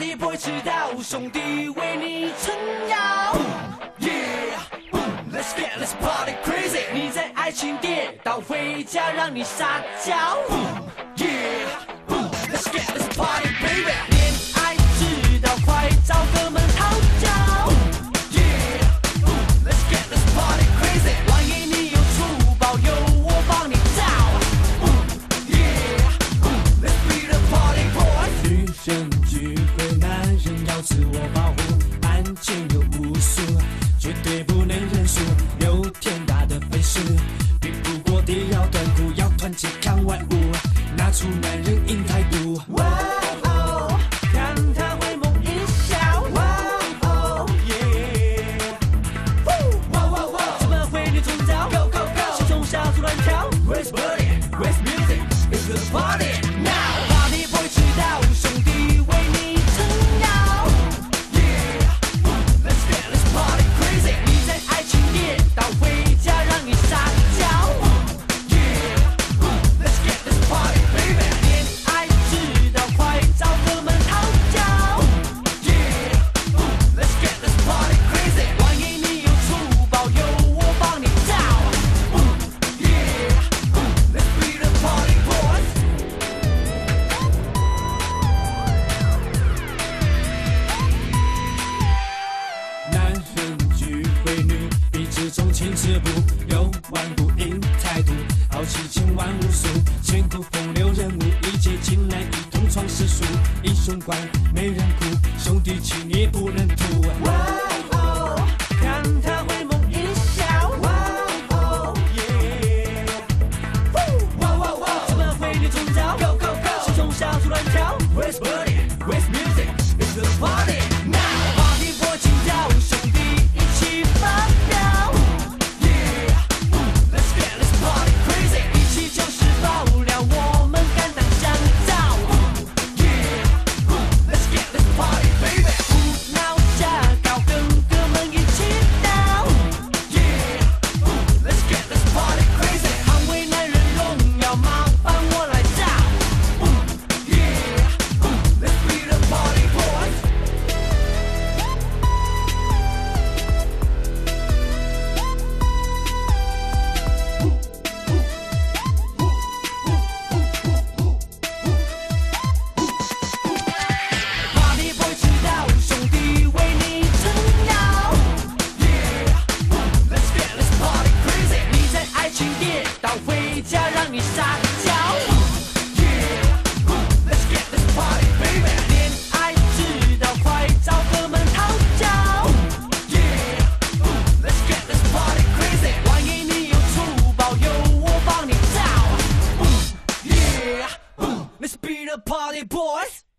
Party boy 迟到，兄弟为你撑腰。Yeah，let's get this party crazy。你在爱情跌倒，回家让你撒娇。Yeah，let's get this party baby。恋爱迟到，快找哥们讨教。Yeah，let's get this party crazy。万一你有粗暴，由我帮你找。Yeah，let's be the party boys。女人聚会，男人要自我保护，案件有无数，绝对不能认输。有天大的本事，比不过地要断骨，要团结抗万物，拿出男人硬态度。哇哦，看他会梦一笑。哇哦耶，哇哇哇，怎么会你中招 ？Go go go， 心中小猪乱跳。Raise body, raise music, it's the party now。Party boy 迟到，兄弟为你撑腰。Yeah，let's get this party crazy。你在爱情跌倒，回家让你撒娇。Yeah，let's get this party baby。恋爱迟到，快找哥们讨教。Yeah，let's get this party crazy。万一你有粗暴，由我帮你找。Yeah，let's be the party boys。男人聚会，女彼此钟情止步，有万不应态度，豪气千万无数，千古风流人物，一结进来一同闯世俗，英雄关没人哭，兄弟情你不能吐。哇哦，看他会梦一笑。哇哦耶，哇哇哇，怎么会你中招 ？Go go go， 心中小猪乱跳。Raise body, raise music, it's the party now。Party boy 请跳，兄弟一起发飙。Yeah，let's get this party crazy， 一起就是爆料，我们敢当香皂。Yeah，let's get this party baby， 胡闹瞎搞，跟哥们一起闹。Yeah，let's get this party crazy， 捍卫男人荣耀，麻烦我来找。Yeah，let's be the party boys。Party boy 迟到，兄弟为你撑腰。Yeah，let's get this party crazy。你在爱情跌倒，回家让你撒娇。Yeah，let's get this party baby。恋爱迟到，快找哥们讨教。Yeah，let's get this party crazy。万一你有粗暴，由我帮你找。Yeah，let's be the party boys。